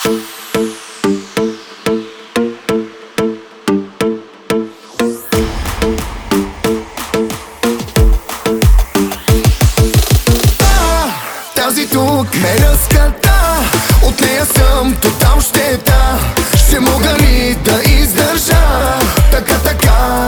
Тази тук ме разката, от нея съм тотал щета. Ще мога ли да издържа така?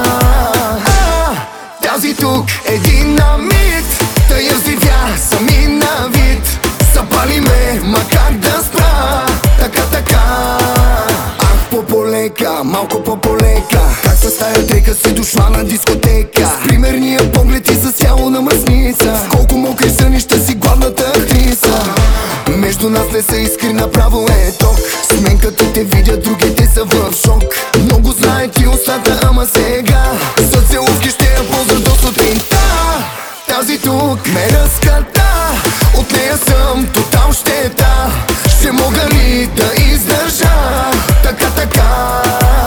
Тази тук е динамит, да я взривя сами на вид. Запали ме, ма как да спра, така. Ах, по-полека, малко по-полека. Как с тая трека си дошла на дискотека? С примерния поглед и с тяло на мъсница. Колко мокри сънища си главната актриса. Между нас не са искри, направо е ток. С мен като те видят, другите са в шок. Много знае ти устата, ама сега за целувки ще я ползваш до сутринта. Тази тук ме разката, от нея съм тотал щета. Ще мога ли да издържа така?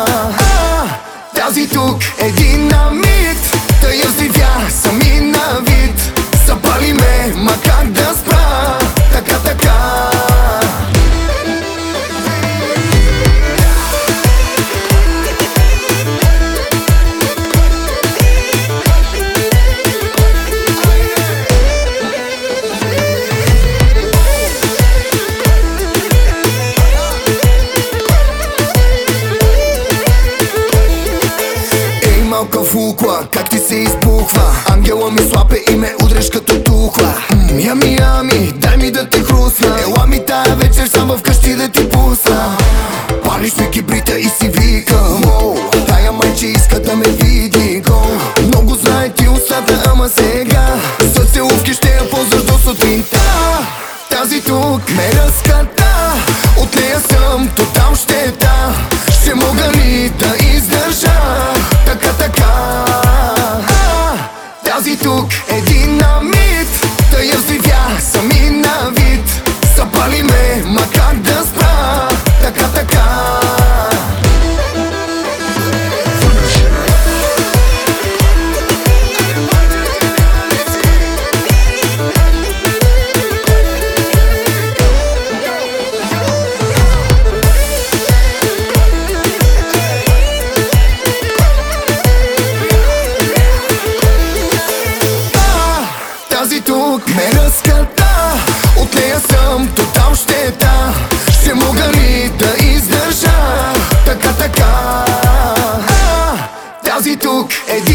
Тази тук е динамит, да я взривя сами на вид. Запали ме, ма как да спра, така. Малка фукла, как ти се избухва? Ангела ми слапе и ме удреш като тухла. Ами, дай ми да те хрусна. Ела ми тая вечер сам вкъщи да ти пусна. Палиш ми кибрита и си викам: тая майче иска да ме види, гол. Много знае ти устата, ама сега за целувки ще я ползваш до сутринта. Тази тук ме разката, от нея съм тотал щета. Ще мога ли да издържа така? Тази тук е динамит, да я взривя сами на вид. Запали ме, ма как да спра, така. Тази тук ме разката, от нея съм тотал щета. Ще мога ли да издържа така? Тази тук е